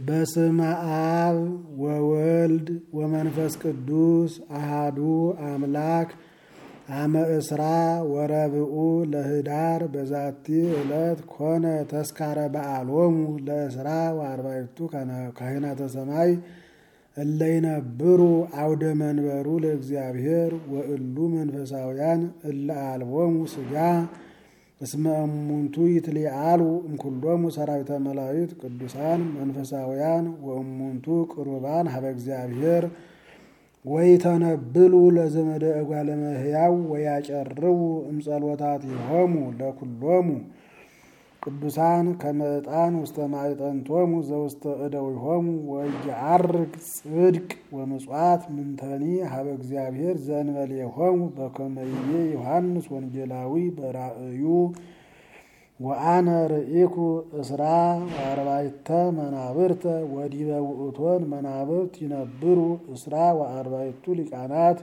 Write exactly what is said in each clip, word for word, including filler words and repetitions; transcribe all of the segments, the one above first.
በስመ አብ ወወልድ ወመንፈስ ቅዱስ አሃዱ አምላክ አመ እስራ ወረብኡ ለህዳር በዛቲ ዕለት ኮነ ተስካረ በዓሎሙ ለእስራ ወአርባዕቱ ካህናተ ሰማይ እለ ይነብሩ አውደ መንበሩ ለእግዚአብሔር ወእሉ መንፈሳውያን እለ አልቦሙ ሥጋ እስመ እሙንቱ ይትሊአሉ እምኩሎሙ ሰራዊተ መላእክት ቅዱሳን መንፈሳውያን ወእሙንቱ ቅሩባን ሀበ እግዚአብሔር ወይተነብሉ ለዘመደ እጓለ እመሕያው ወያጨርቡ እምጸሎታቲሆሙ ለኩሎሙ ቅዱሳን ከመ ዕጣን ውስተ ማዕጠንቶሙ ዘውስተ እደዊሆሙ ወይዐርግ ጽድቅ ወምጽዋት ምንተኒ ሀበ እግዚአብሔር ዘእንበሌሆሙ በከመ ይቤ ዮሐንስ ወንጌላዊ በራእዩ ወአነ ርኢኩ እስራ ወአርባዕተ መናብርተ ወዲበ ውእቶን መናብርት ይነብሩ እስራ ወአርባዕቱ ሊቃናት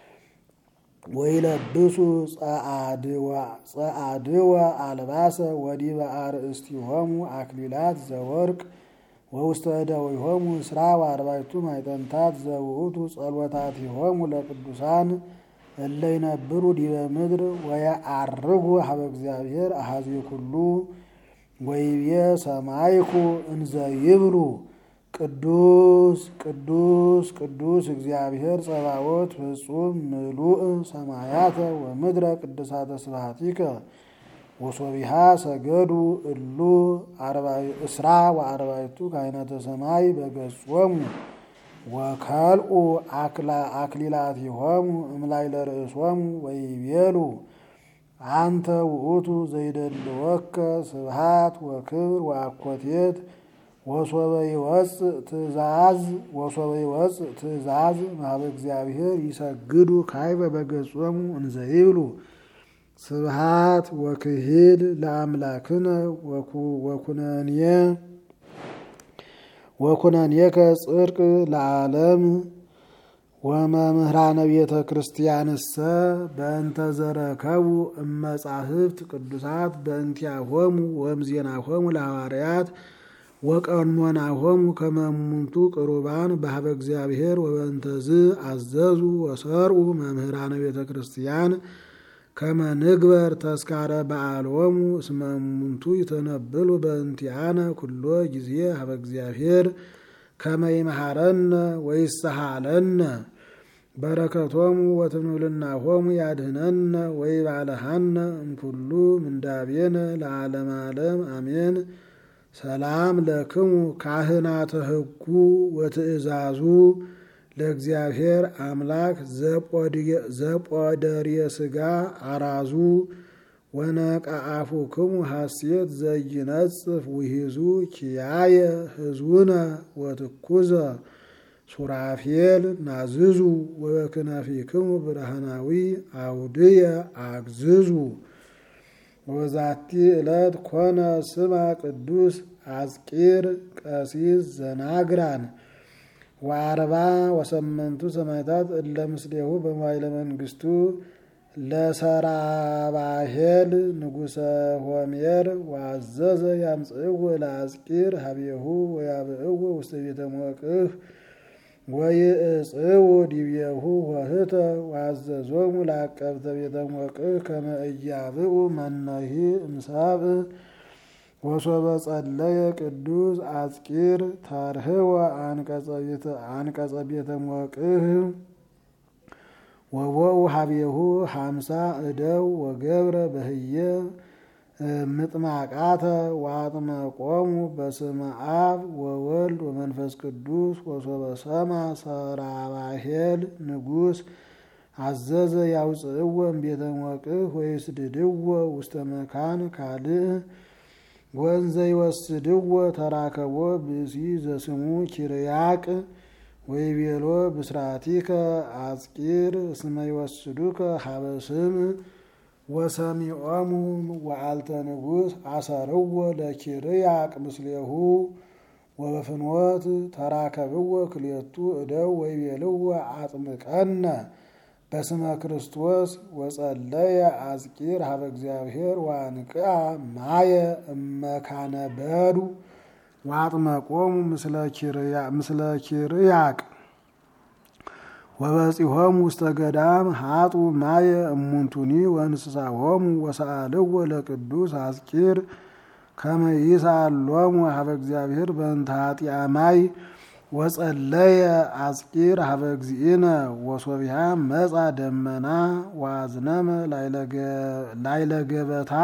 ወይለብሱ ጸአድወ አልባሰ ወዲበ አርእስቲሆሙ አክሊላት ዘወርቅ ወውስተ እደዊሆሙ እስራ ወአርባዕቱ ማዕጠንታት ዘውእቱ ጸሎታቲሆሙ ለቅዱሳን እለ ይነብሩ ዲበ ምድር ወየዐርጉ ሀበ እግዚአብሔር አኀዜ ኩሉ ወይቤ ሰማይኩ እንዘ ይብሉ ቅዱስ ቅዱስ ቅዱስ እግዚአብሔር ጸባኦት ፍጹም ምሉእ ሰማያተ ወምድረ ቅድሳተ ስብሐቲከ ወሶቢሃ ሰገዱ እሉ እስራ ወአርባዕቱ ካህናተ ሰማይ በገጾሙ ወከልኡ አክሊላቲሆሙ እምላዕለ ርእሶሙ ወይቤሉ አንተ ውእቱ ዘይደልወከ ስብሐት ወክብር ወአኮቴት ወሶበ ይወፅእ ትእዛዝ ወሶበ ይወፅእ ትእዛዝ ማህበ እግዚአብሔር ይሰግዱ ካይበ በገጾሙ እንዘ ይብሉ ስብሐት ወክሂል ለአምላክነ ወኩነኔ ወኩነኔከ ጽድቅ ለዓለም ወመምህራነ ቤተ ክርስቲያንሰ በእንተ ዘረከቡ እመጻሕፍት ቅዱሳት በእንቲአሆሙ ወእምዜናሆሙ ለሐዋርያት ወቀኖናሆሙ ከመ እሙንቱ ቅሩባን በሀበ እግዚአብሔር ወበእንተዝ አዘዙ ወሰርዑ መምህራነ ቤተ ክርስቲያን ከመ ንግበር ተስካረ በዓሎሙ እስመ እሙንቱ ይተነብሉ በእንቲአነ ኩሎ ጊዜ ሀበ እግዚአብሔር ከመ ይምሃረነ ወይስሃለነ በረከቶሙ ወትምልናሆሙ ያድኅነነ ወይባልሐነ እምኩሉ ምንዳቤነ ለዓለመ ዓለም አሜን። ሰላም ለክሙ ካህናተ ሕጉ ወትእዛዙ ለእግዚአብሔር አምላክ ዘጶደርየ ሥጋ አራዙ ወነቃአፉክሙ ሐሴት ዘይነጽፍ ውሂዙ ኪያየ ሕዝቡነ ወትኩዘ ሱራፌል ናዝዙ ወበክነፊክሙ ብርሃናዊ አውድየ አግዝዙ። ወዛቲ ዕለት ኮነ ስማ ቅዱስ አዝቂር ቀሲስ ዘናግራን ወአርባ ወሰመንቱ ሰማዕታት እለ ምስሌሁ በመዋዕለ መንግሥቱ ለሰራባሄል ንጉሠ ሆሜር ወአዘዘ ያምጽእዎ ለአዝቂር ሀቤሁ ወያብዕዎ ውስተ ቤተ መወቅህ ወይእጽው ዲቤሁ ወህተ ወአዘዞሙ ለዐቀብተ ቤተ መወቅህ ከመ ኢያብኡ መነሂ እምሰብእ ወሶበ ጸለየ ቅዱስ አዝቂር ተርህወ አንቀጸ ቤተ መወቅህ ወቦኡ ሀቤሁ ሀምሳ እደው ወገብረ በህየ ምጥማቃተ ወአጥመቆሙ በስመ አብ ወወልድ ወመንፈስ ቅዱስ ወሶበ ሰማ ሰራባሄል ንጉሥ አዘዘ ያውፅእዎ እምቤተ መወቅህ ወይስድድዎ ውስተ መካን ካልእ ወእንዘ ይወስድዎ ተራከቦ ብእሲ ዘስሙ ኪርያቅ ወይቤሎ ብስራቲከ አዝቂር እስመ ይወስዱከ ሀበ ስም ወሰሚዖሙ ወአልተ ንጉሥ አሰርዎ ለኪርያቅ ምስሌሁ ወበፍኖት ተራከብዎ ክልኤቱ እደው ወይቤልዎ አጥምቀነ በስመ ክርስቶስ ወጸለየ አዝቂር ሀበ እግዚአብሔር ወአንቅአ ማየ እመካነ በዱ ወአጥመቆሙ ምስለ ኪርያቅ ወበጺሖሙ ውስተ ገዳም ሀጡ ማየ እሙንቱኒ ወእንስሳሆሙ ወሰአልዎ ለቅዱስ አስቂር ከመ ይስአሎሙ ሀበ እግዚአብሔር በእንተ ኃጢአ ማይ ወጸለየ አስቂር ሀበ እግዚእነ ወሶቢሃ መጻ ደመና ወአዝነመ ላይለ ገበታ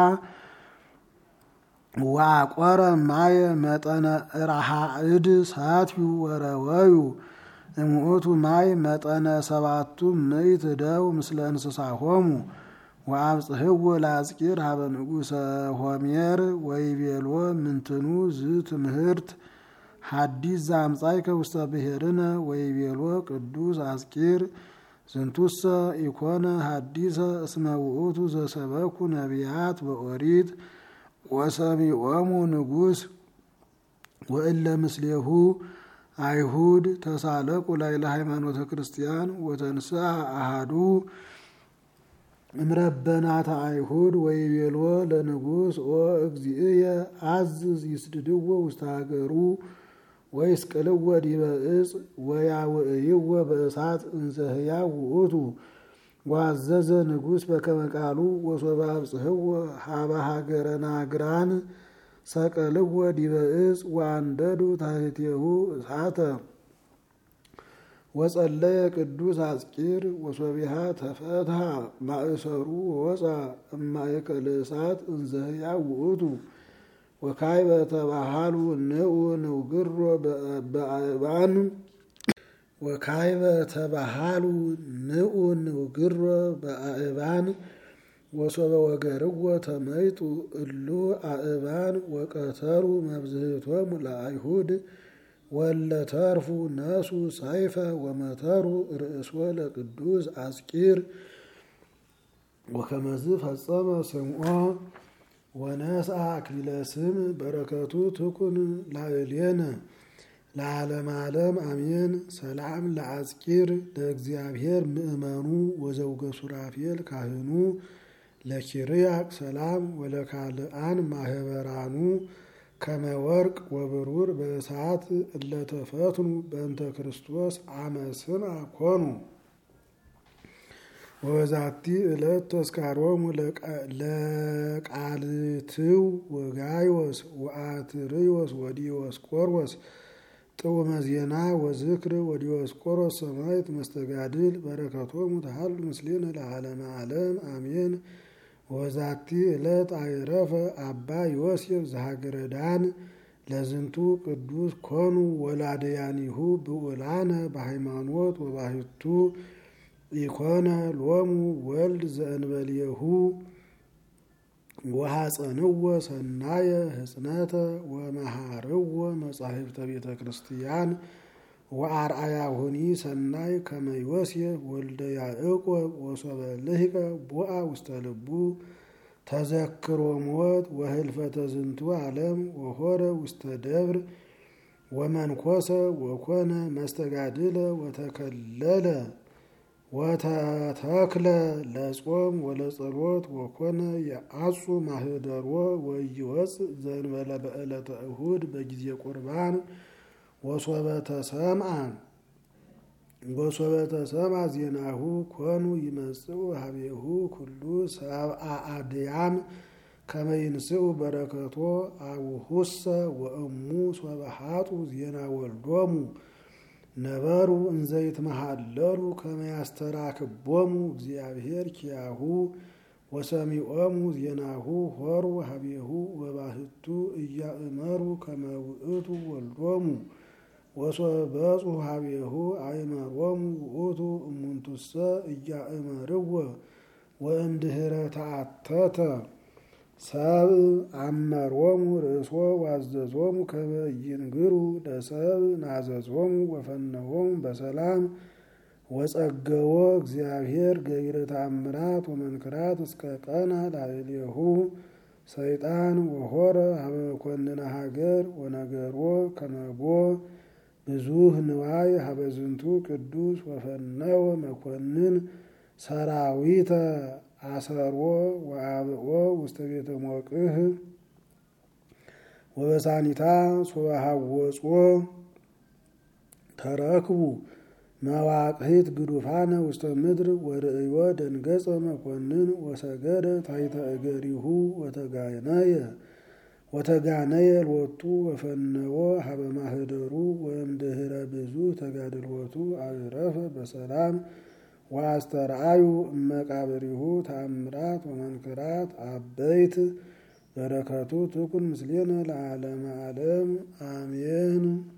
ወአቆረ ማየ መጠነ ራሃ እድ ሳትዩ ወረወዩ እሙእቱ ማይ መጠነ ሰባቱ ምእት እደው ምስለ እንስሳሆሙ ወአብጽሕዎ ለአስቂር ሀበ ንጉሰ ሆሜር ወይቤሎ ምንትኑ ዝትምህርት ሐዲስ ዘአምጻእከ ውስተ ብሔርነ ወይቤሎ ቅዱስ አስቂር ዝንቱሰ ኢኮነ ሐዲሰ እስመ ውእቱ ዘሰበኩ ነቢያት በኦሪት ወሰሚዖሙ ንጉስ ወእለ ምስሌሁ አይሁድ ተሳለቁ ላዕለ ሃይማኖተ ክርስቲያን ወተንሥአ አሐዱ እምረበናተ አይሁድ ወይቤሎ ለንጉስ ኦ እግዚእየ አዝዝ ይስድድዎ ውስተ ሀገሩ ወይስቅልዎ ዲበ ዕፅ ወያውዕይዎ በእሳት እንዘ ሕያው ውእቱ ወአዘዘ ንጉስ በከመ ቃሉ ወሶበ አብጽሕዎ ሀበ ሀገረ ናግራን ሰቀልዎ ዲበ ዕፅ ወአንደዱ ታሕቲሁ እሳተ ወጸለየ ቅዱስ አስቂር ወሶቢሃ ተፈትሐ ማእሰሩ ወወፃ እማእከለ እሳት እንዘ ሕያው ውእቱ ወካዕበ ተባሃሉ ንዑ ንውግሮ በአእባን ወካዕበ ተባሃሉ ንዑ ንውግሮ በአእባን ወሶበ ወገርዎ ተመይጡ እሉ አእባን ወቀተሩ መብዝህቶሙ ለአይሁድ ወለተርፉ ነሱ ሰይፈ ወመተሩ ርእሶ ለቅዱስ አስቂር ወከመዝ ፈጸመ ስምዖ ወነስአ አክሊለ ስም በረከቱ ትኩን ላዕሌነ ለዓለመ ዓለም አሜን። ሰላም ለአስቂር ለእግዚአብሔር ምእመኑ ወዘውገ ሱራፌል ካህኑ ለኪርያቅ ሰላም ወለካልአን ማህበራኑ ከመ ወርቅ ወብሩር በእሳት እለተፈትኑ በእንተ ክርስቶስ አመ ስምዐ ኮኑ። ወበዛቲ ዕለት ተስካሮሙ ለቃልትው ወጋይወስ ወአትርዮስ ወዲዮስቆሮስ ጥዑመ ዜና ወዝክር ወዲዮስቆሮስ ሰማዕት መስተጋድል በረከቶሙ ተሃሉ ምስሌነ ለዓለመ ዓለም አሜን። ወዛቲ ዕለት አይረፈ አባ ዮሴፍ ዘሀገረ ዳን ለዝንቱ ቅዱስ ኮኑ ወላደያኒሁ ብዑላነ በሃይማኖት ወባሕቱ ኢኮነ ሎሙ ወልድ ዘእንበሌሁ ወሐፀንዎ ሰናየ ህጽነተ ወመሃርዎ መጻሕፍተ ቤተ ክርስቲያን ወአርአያሁኒ ሰናይ ከመ ዮሴፍ ወልደ ያዕቆብ ወሶበ ልሂቀ ቦአ ውስተ ልቡ ተዘክሮ ሞት ወህልፈተ ዝንቱ ዓለም ወሆረ ውስተ ደብር ወመንኮሰ ወኮነ መስተጋድለ ወተከለለ ወተተክለ ለጾም ወለጸሎት ወኮነ የአጹ ማህደሮ ወይወፅእ ዘእንበለ በዕለተ እሁድ በጊዜ ቁርባን ወሶበ ተሰምዐ ወሶበ ተሰምዐ ዜናሁ ኮኑ ይመጽኡ ሀቤሁ ኩሉ ሰብአ አድያም ከመ ይንስኡ በረከቶ አቡሁሰ ወእሙ ሶበ ሀጡ ዜና ወልዶሙ ነበሩ እንዘ ይትመሃለሉ ከመ ያስተራክቦሙ እግዚአብሔር ኪያሁ ወሰሚዖሙ ዜናሁ ሆሩ ሀቤሁ ወባሕቱ እያእመሩ ከመ ውእቱ ወልዶሙ ወሶበ በጽሑ ሀቤሁ አእመሮሙ ውእቱ እሙንቱሰ እያእመርዎ ወእምድኅረ ተአተተ ሰብእ አመሮሙ ርእሶ ዋዘዞሙ ከመ ይንግሩ ለሰብእ ናዘዞሙ ወፈነዎሙ በሰላም ወጸገዎ እግዚአብሔር ገቢረ ተአምራት ወመንክራት እስከ ቀና ላዕሌሁ ሰይጣን ወሆረ ሀበ መኮንነ ሀገር ወነገሮ ከመቦ ብዙህ ንዋይ ሀበ ዝንቱ ቅዱስ ወፈነወ መኮንን ሰራዊተ አሰሮ ወአብኦ ውስተ ቤተ ሞቅህ ወበሳኒታ ሶባሃወጾ ተረክቡ መዋቅሂት ግዱፋነ ውስተ ምድር ወርእዮ ደንገጸ መኮንን ወሰገደ ታሕተ እገሪሁ ወተጋነየ ወተጋነየ ሎቱ ወፈነወ ሀበ ማህደሩ ወእምድኅረ ብዙ ተጋድሎቱ አዕረፈ በሰላም ወአስተርአዩ እመቃብሪሁ ተአምራት ወመንክራት አበይት በረከቱ ትኩን ምስሌነ ለዓለመ ዓለም አሜን።